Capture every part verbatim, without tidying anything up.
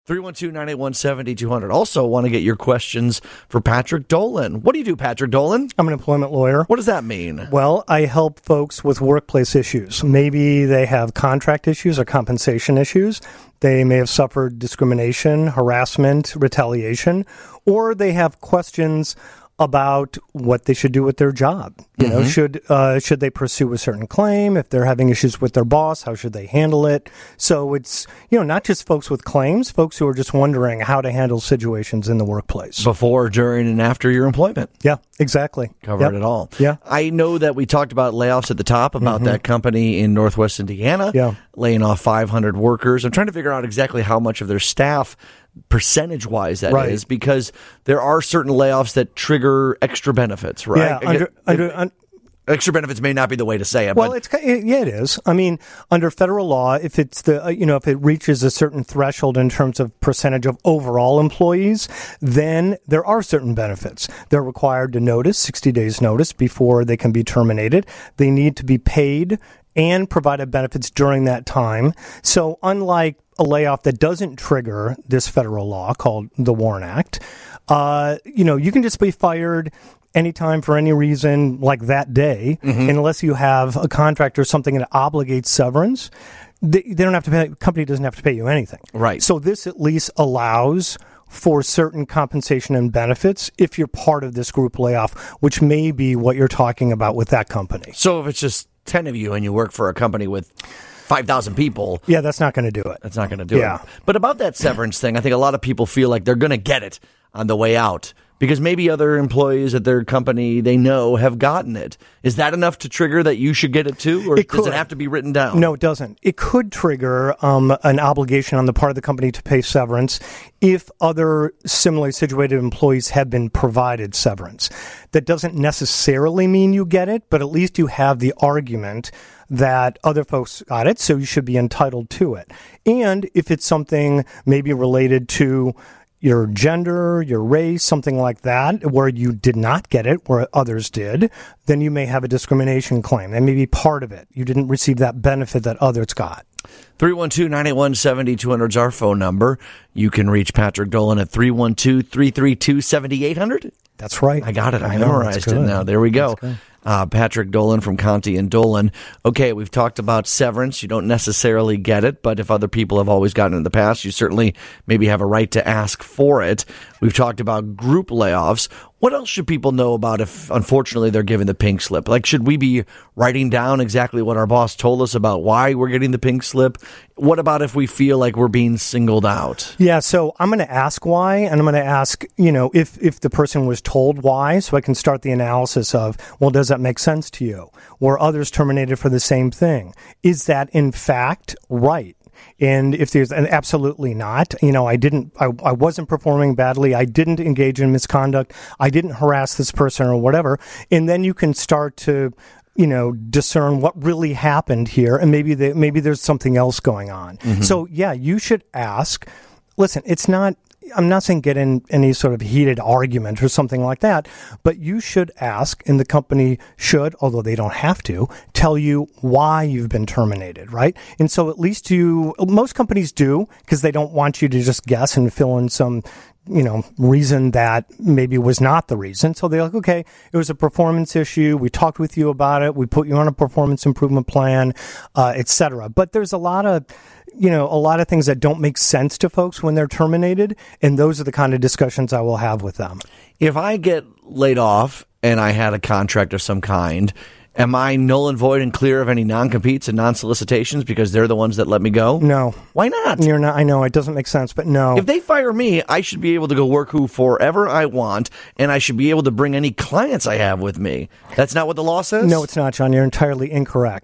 three one two, nine eight one, seven two zero zero. Also want to get your questions for Patrick Dolan. What do you do, Patrick Dolan? I'm an employment lawyer. What does that mean? Well, I help folks with workplace issues. Maybe they have contract issues or compensation issues. They may have suffered discrimination, harassment, retaliation, or they have questions about what they should do with their job. You know, mm-hmm. should uh, should they pursue a certain claim? If they're having issues with their boss, how should they handle it? So it's, you know, not just folks with claims, folks who are just wondering how to handle situations in the workplace. Before, during, and after your employment. Yeah, exactly. Covered yep. it all. Yeah. I know that we talked about layoffs at the top, about mm-hmm. that company in Northwest Indiana, yeah. laying off five hundred workers. I'm trying to figure out exactly how much of their staff percentage-wise that right. is, because there are certain layoffs that trigger extra benefits, right? Yeah, under, it, under, it, un, extra benefits may not be the way to say it. Well, but. it's yeah, it is. I mean, under federal law, if it's the you know if it reaches a certain threshold in terms of percentage of overall employees, then there are certain benefits. They're required to notice sixty days notice before they can be terminated. They need to be paid and provided benefits during that time. So unlike a layoff that doesn't trigger this federal law called the WARN Act, uh, you know, you can just be fired anytime for any reason like that day, mm-hmm. unless you have a contract or something that obligates severance. They, they don't have to pay, the company doesn't have to pay you anything. Right. So this at least allows for certain compensation and benefits if you're part of this group layoff, which may be what you're talking about with that company. So if it's just ten of you and you work for a company with five thousand people. Yeah, that's not going to do it. That's not going to do yeah. it. But about that severance thing, I think a lot of people feel like they're going to get it on the way out because maybe other employees at their company they know have gotten it. Is that enough to trigger that you should get it too? Or it does it have to be written down? No, it doesn't. It could trigger um, an obligation on the part of the company to pay severance if other similarly situated employees have been provided severance. That doesn't necessarily mean you get it, but at least you have the argument that other folks got it, so you should be entitled to it. And if it's something maybe related to your gender, your race, something like that, where you did not get it, where others did, then you may have a discrimination claim. That may be part of it. You didn't receive that benefit that others got. three one two, nine eight one, seven two zero zero is our phone number. You can reach Patrick Dolan at three one two, three three two, seven eight zero zero. That's right. I got it. I, I know, memorized it now. There we go. Uh, Patrick Dolan from Conti and Dolan. Okay, we've talked about severance. You don't necessarily get it, but if other people have always gotten it in the past, you certainly maybe have a right to ask for it. We've talked about group layoffs. What else should people know about if, unfortunately, they're given the pink slip? Like, should we be writing down exactly what our boss told us about why we're getting the pink slip? What about if we feel like we're being singled out? Yeah, so I'm going to ask why, and I'm going to ask, you know, if, if the person was told why, so I can start the analysis of, well, does that make sense to you? Were others terminated for the same thing? Is that, in fact, right? And if there's an absolutely not, you know, I didn't, I, I wasn't performing badly. I didn't engage in misconduct. I didn't harass this person or whatever. And then you can start to, you know, discern what really happened here. And maybe they, maybe there's something else going on. Mm-hmm. So yeah, you should ask, listen, it's not, I'm not saying get in any sort of heated argument or something like that, but you should ask, and the company should, although they don't have to, tell you why you've been terminated, right? And so at least you, most companies do, because they don't want you to just guess and fill in some, you know, reason that maybe was not the reason. So they're like, okay, it was a performance issue. We talked with you about it. We put you on a performance improvement plan, uh, et cetera. But there's a lot of, you know, a lot of things that don't make sense to folks when they're terminated. And those are the kind of discussions I will have with them. If I get laid off and I had a contract of some kind, am I null and void and clear of any non-competes and non-solicitations because they're the ones that let me go? No. Why not? You're not. I know it doesn't make sense, but no. If they fire me, I should be able to go work who forever I want, and I should be able to bring any clients I have with me. That's not what the law says? No, it's not, John. You're entirely incorrect.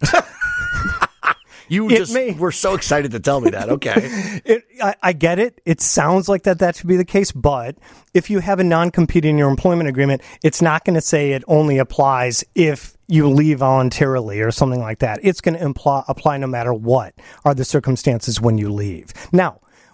You it just may. were so excited to tell me that. Okay. it, I, I get it. It sounds like that that should be the case. But if you have a non-compete in your employment agreement, it's not going to say it only applies if you leave voluntarily or something like that. It's going to imply, apply no matter what are the circumstances when you leave. Now,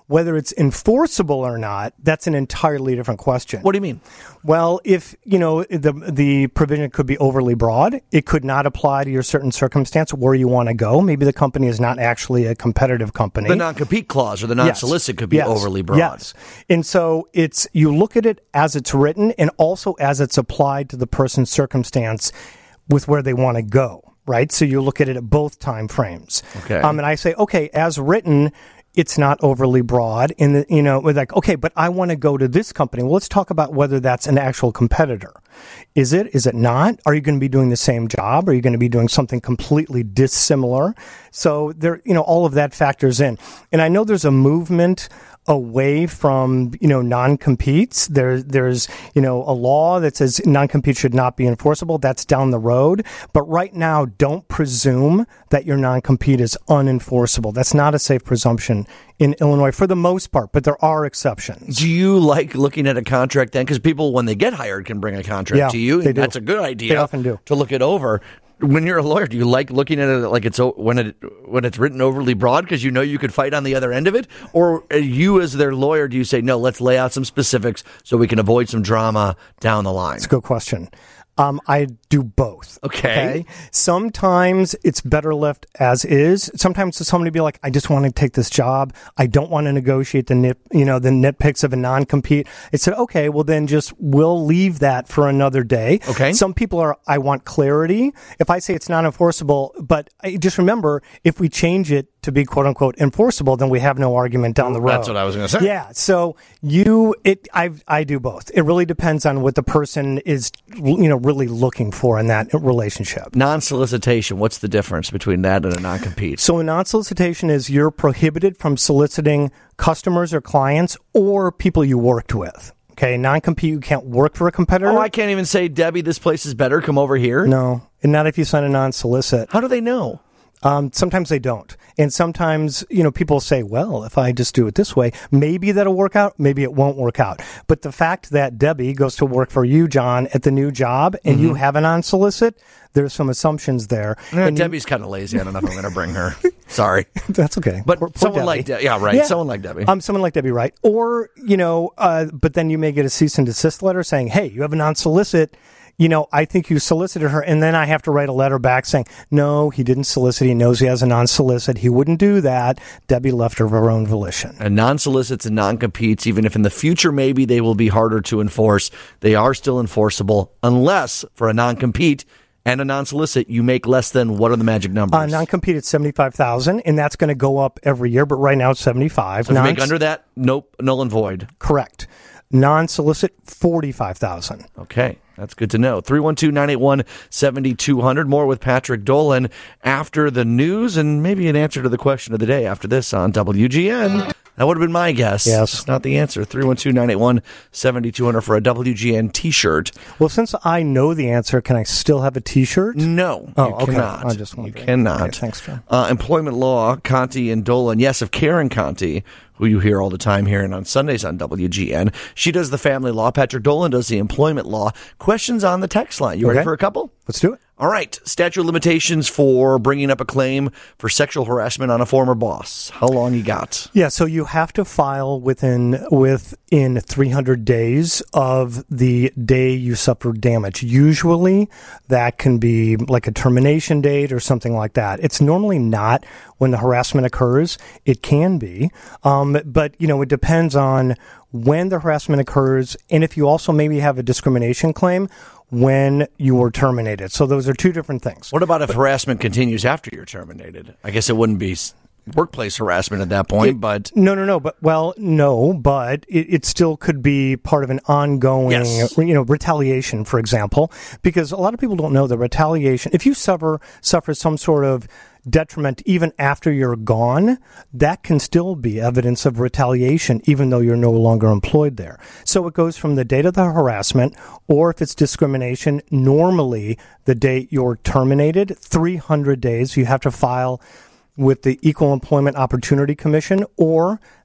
Whether it's enforceable or not, that's an entirely different question. What do you mean? Well, if, you know, the the provision could be overly broad, it could not apply to your certain circumstance where you want to go. Maybe the company is not actually a competitive company. The non-compete clause or the non-solicit yes. could be yes. overly broad. Yes. And so it's, you look at it as it's written and also as it's applied to the person's circumstance with where they want to go, right? So you look at it at both time frames. Okay. Um, and I say, okay, as written, it's not overly broad in the, you know, we're like, okay, but I want to go to this company. Well, let's talk about whether that's an actual competitor. Is it? Is it not? Are you going to be doing the same job? Are you going to be doing something completely dissimilar? So there, you know, all of that factors in. And I know there's a movement away from, you know, non-competes. There, there's, you know, a law that says non-compete should not be enforceable. That's down the road. But right now, don't presume that your non-compete is unenforceable. That's not a safe presumption in Illinois for the most part, but there are exceptions. Do you like looking at a contract then? Because people, when they get hired, can bring a contract yeah, to you. They And do. That's a good idea. They often do. To look it over. When you're a lawyer, do you like looking at it like it's when it when it's written overly broad because you know you could fight on the other end of it? Or you as their lawyer, do you say, no, let's lay out some specifics so we can avoid some drama down the line? That's a good question. Um, I do both. Okay. okay. Sometimes it's better left as is. Sometimes somebody be like, I just want to take this job. I don't want to negotiate the nit, you know, the nitpicks of a non-compete. I said, okay, well then just we'll leave that for another day. Okay. Some people are, I want clarity. If I say it's not enforceable, but I, just remember, if we change it to be quote unquote enforceable, then we have no argument down the road. That's what I was going to say. Yeah. So you, it, I, I do both. It really depends on what the person is, you know, really looking for in that relationship. Non-solicitation, what's the difference between that and a non-compete? So a non-solicitation is you're prohibited from soliciting customers or clients or people you worked with. Okay, non-compete, you can't work for a competitor. Oh, I can't even say, Debbie, this place is better. Come over here. No, and not if you sign a non-solicit. How do they know? Um, sometimes they don't. And sometimes, you know, people say, well, if I just do it this way, maybe that'll work out, maybe it won't work out. But the fact that Debbie goes to work for you, John, at the new job, and mm-hmm. you have an on-solicit, there's some assumptions there. Yeah, and Debbie's you... kind of lazy. I don't know if I'm going to bring her. Sorry. That's okay. But poor, poor someone Debbie. like Debbie. Yeah, right. Yeah. Someone like Debbie. Um, someone like Debbie, right. Or, you know, uh, but then you may get a cease and desist letter saying, hey, you have an on-solicit. You know, I think you solicited her, and then I have to write a letter back saying, no, he didn't solicit. He knows he has a non-solicit. He wouldn't do that. Debbie left her of her own volition. And non-solicits and non-competes, even if in the future maybe they will be harder to enforce, they are still enforceable unless for a non-compete and a non-solicit, you make less than, what are the magic numbers? Uh, non-compete at seventy-five thousand dollars, and that's going to go up every year, but right now it's seventy-five thousand dollars. So if you make under that, nope, null and void. Correct. Non-solicit, forty-five thousand dollars. Okay, that's good to know. three one two, nine eight one, seven two zero zero. More with Patrick Dolan after the news and maybe an answer to the question of the day after this on W G N. That would have been my guess. Yes. It's not the answer. three one two, nine eight one, seven two zero zero for a W G N t-shirt. Well, since I know the answer, can I still have a t-shirt? No, oh, you okay. cannot. I just you wondering. cannot. Okay, thanks, John. Uh, employment law, Conti and Dolan. Yes, of Karen Conti, who you hear all the time here and on Sundays on W G N. She does the family law. Patrick Dolan does the employment law. Questions on the text line. You okay. ready for a couple? Let's do it. All right. Statute of limitations for bringing up a claim for sexual harassment on a former boss. How long you got? Yeah, so you have to file within within three hundred days of the day you suffered damage. Usually that can be like a termination date or something like that. It's normally not when the harassment occurs. It can be. Um, but, you know, it depends on when the harassment occurs and if you also maybe have a discrimination claim when you were terminated. So those are two different things. What about if but, harassment continues after you're terminated? I guess it wouldn't be workplace harassment at that point, it, but... No, no, no. But Well, no, but it, it still could be part of an ongoing, yes. you know, retaliation, for example, because a lot of people don't know that retaliation, if you suffer suffer some sort of detriment even after you're gone, that can still be evidence of retaliation even though you're no longer employed there. So it goes from the date of the harassment, or if it's discrimination, normally the date you're terminated, three hundred days, you have to file with the Equal Employment Opportunity Commission, or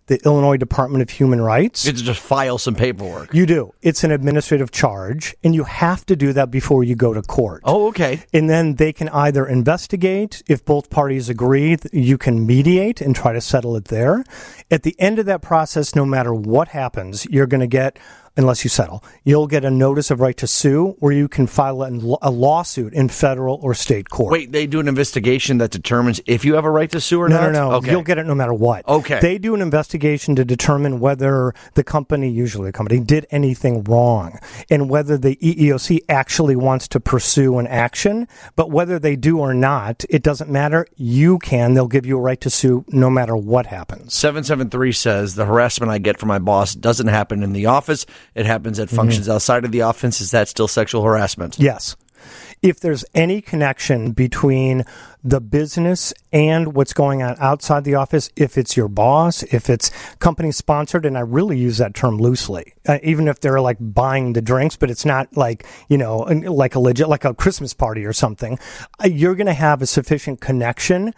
the Illinois Department of Human Rights. You have to just file some paperwork. You do. It's an administrative charge, and you have to do that before you go to court. Oh, okay. And then they can either investigate. If both parties agree, you can mediate and try to settle it there. At the end of that process, no matter what happens, you're going to get, unless you settle, you'll get a notice of right to sue where you can file a, a lawsuit in federal or state court. Wait, they do an investigation that determines if you have a right to sue or no, not? No, no, no. Okay. You'll get it no matter what. Okay. They do an investigation to determine whether the company, usually the company, did anything wrong and whether the E E O C actually wants to pursue an action. But whether they do or not, it doesn't matter. You can. They'll give you a right to sue no matter what happens. seven seven three says, the harassment I get from my boss doesn't happen in the office. It happens at functions mm-hmm. outside of the office. Is that still sexual harassment? Yes. If there's any connection between the business and what's going on outside the office, if it's your boss, if it's company sponsored, and I really use that term loosely, uh, even if they're like buying the drinks, but it's not like, you know, like a legit, like a Christmas party or something, uh, you're going to have a sufficient connection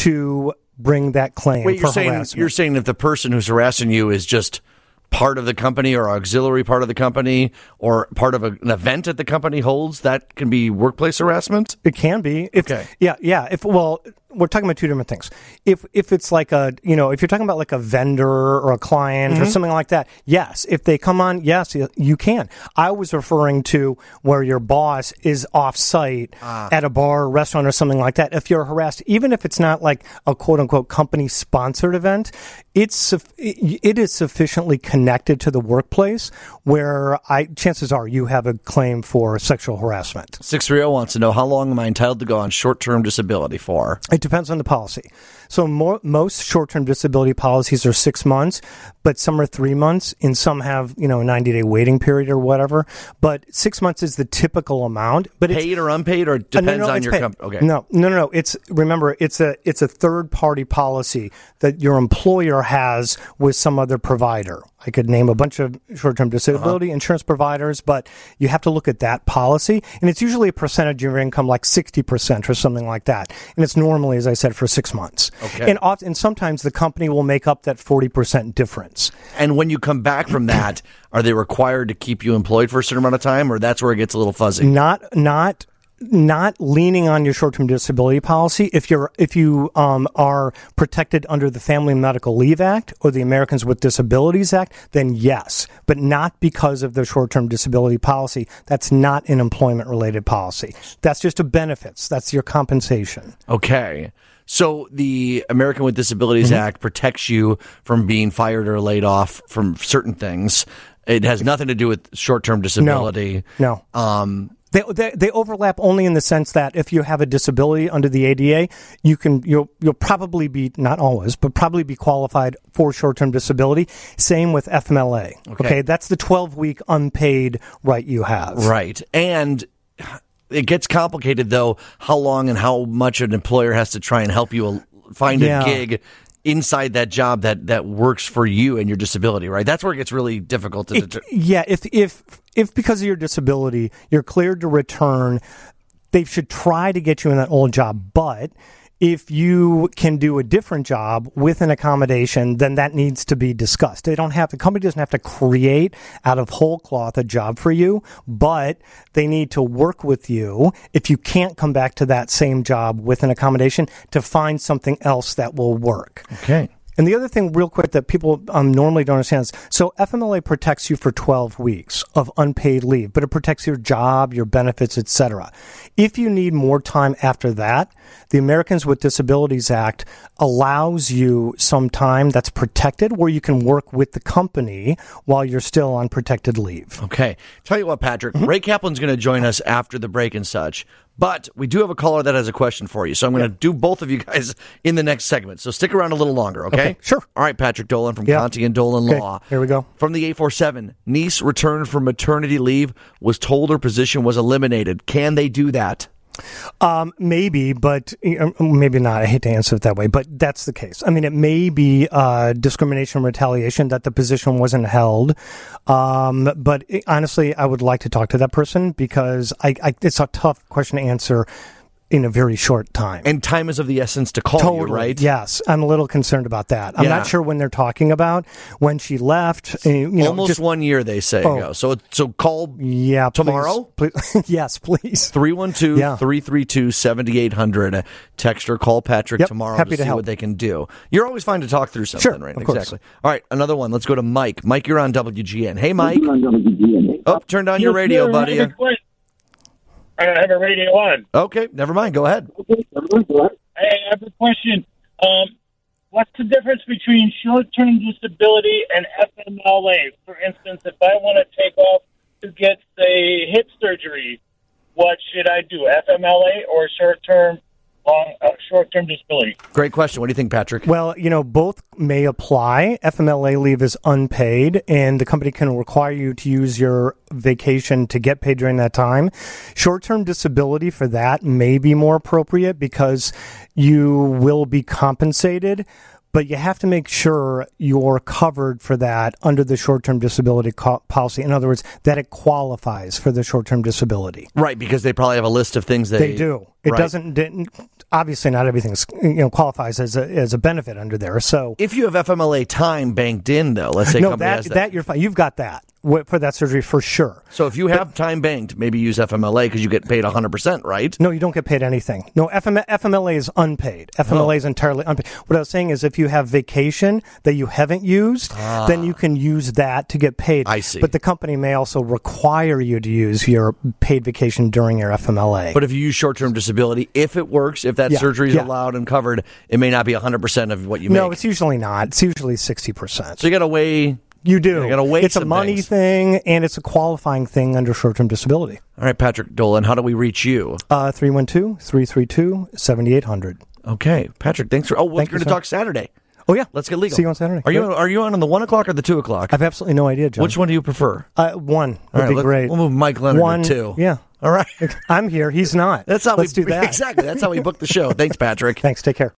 to bring that claim Wait, for you're saying, harassment. You're saying if the person who's harassing you is just part of the company or auxiliary part of the company or part of a, an event that the company holds, that can be workplace harassment? It can be. If, okay. Yeah, yeah. If well, we're talking about two different things. If if it's like a, you know, if you're talking about like a vendor or a client mm-hmm. or something like that, yes. If they come on, yes, you can. I was referring to where your boss is off-site ah. at a bar, or restaurant, or something like that. If you're harassed, even if it's not like a quote-unquote company-sponsored event, it's it is sufficiently connected to the workplace where I chances are you have a claim for sexual harassment. six three zero wants to know, how long am I entitled to go on short-term disability for? It depends on the policy. So more, most short-term disability policies are six months, but some are three months, and some have, you know, a ninety-day waiting period or whatever. But six months is the typical amount. But paid it's, or unpaid, or it depends uh, no, no, on your paid. company? Okay. No, no, no, no. It's remember, it's a it's a third-party policy that your employer has with some other provider. I could name a bunch of short-term disability uh-huh. insurance providers, but you have to look at that policy, and it's usually a percentage of your income, like sixty percent or something like that. And it's normally, as I said, for six months. Okay. And often, and sometimes the company will make up that forty percent difference. And when you come back from that, are they required to keep you employed for a certain amount of time, or that's where it gets a little fuzzy? Not, not. Not leaning on your short-term disability policy. If you're if you um, are protected under the Family and Medical Leave Act or the Americans with Disabilities Act, then yes, but not because of the short-term disability policy. That's not an employment-related policy. That's just a benefits. That's your compensation. Okay. So the American with Disabilities mm-hmm. Act protects you from being fired or laid off from certain things. It has nothing to do with short-term disability. No. no. Um, They, they they overlap only in the sense that if you have a disability under the A D A, you can you'll you'll probably be, not always, but probably be qualified for short-term disability. Same with F M L A. Okay, okay? That's the twelve-week unpaid right you have. Right, and it gets complicated though. How long and how much an employer has to try and help you find yeah. a gig inside that job that, that works for you and your disability, right? That's where it gets really difficult to it, deter- Yeah, if if if because of your disability you're cleared to return, they should try to get you in that old job. But if you can do a different job with an accommodation, then that needs to be discussed. They don't have the company doesn't have to create out of whole cloth a job for you, but they need to work with you if you can't come back to that same job with an accommodation to find something else that will work. Okay. And the other thing, real quick, that people um, normally don't understand is, so F M L A protects you for twelve weeks of unpaid leave, but it protects your job, your benefits, et cetera. If you need more time after that, the Americans with Disabilities Act allows you some time that's protected where you can work with the company while you're still on protected leave. Okay. Tell you what, Patrick, mm-hmm. Ray Kaplan's going to join us after the break and such. But we do have a caller that has a question for you. So I'm going to yeah. do both of you guys in the next segment. So stick around a little longer, okay? Okay, sure. All right, Patrick Dolan from yeah. Conti and Dolan okay, Law. Here we go. From the eight four seven, niece returned from maternity leave, was told her position was eliminated. Can they do that? Um, maybe, but uh, maybe not. I hate to answer it that way, but that's the case. I mean, it may be uh, discrimination or retaliation that the position wasn't held. Um, but it, honestly, I would like to talk to that person because I, I, it's a tough question to answer in a very short time. And time is of the essence to call Totally, you, right? Yes. I'm a little concerned about that. I'm Yeah. not sure when they're talking about when she left. uh, You know, Almost just, one year, they say. Oh. ago. So so call yeah, tomorrow? Please, please. Yes, please. three one two, Yeah. three three two, seven eight zero zero. Text or call Patrick Yep, tomorrow happy to to see help. what they can do. You're always fine to talk through something, Sure, right? of course. Exactly. All right, another one. Let's go to Mike. Mike, you're on W G N. Hey, Mike. Oh, turn down your Yes, radio, sir. buddy. I have a que- I have a radio on. Okay, never mind. Go ahead. I have a question. Um, what's the difference between short-term disability and F M L A? For instance, if I want to take off to get, say, hip surgery, what should I do, F M L A or short-term long, uh, short-term disability? Great question. What do you think, Patrick? Well, you know, both may apply. F M L A leave is unpaid, and the company can require you to use your vacation to get paid during that time. Short-term disability for that may be more appropriate because you will be compensated, but you have to make sure you're covered for that under the short-term disability co- policy. In other words, that it qualifies for the short-term disability. Right, because they probably have a list of things they... They do. It right. doesn't, didn't, obviously not everything you know, qualifies as a, as a benefit under there. So If you have F M L A time banked in, though, let's say no, company that, has that that. you're fine. You've got that Wh- for that surgery for sure. So if you have time banked, maybe use F M L A because you get paid one hundred percent, right? No, you don't get paid anything. No, F M- F M L A is unpaid. F M L A Oh. is entirely unpaid. What I was saying is if you have vacation that you haven't used, then you can use that to get paid. I see. But the company may also require you to use your paid vacation during your F M L A. But if you use short-term disability, if it works, if that Yeah, surgery is yeah. allowed and covered, it may not be one hundred percent of what you make. no, it's usually not. It's usually sixty percent. So you got to weigh... You do. You gotta weigh it's a some money things. thing, and it's a qualifying thing under short-term disability. All right, Patrick Dolan, how do we reach you? Uh, three one two, three three two, seven eight zero zero. Okay, Patrick, thanks for... Oh, we're Thank going you, to sir. talk Saturday. Oh, yeah. Let's get legal. See you on Saturday. Are you Great. are you on in the one o'clock or the two o'clock? I have absolutely no idea, John. Which one do you prefer? Uh, one would All right, be let's- great. We'll move Mike Leonard One, to two. Yeah. All right. I'm here. He's not. That's how Let's we do that. Exactly. That's how we book the show. Thanks, Patrick. Thanks. Take care.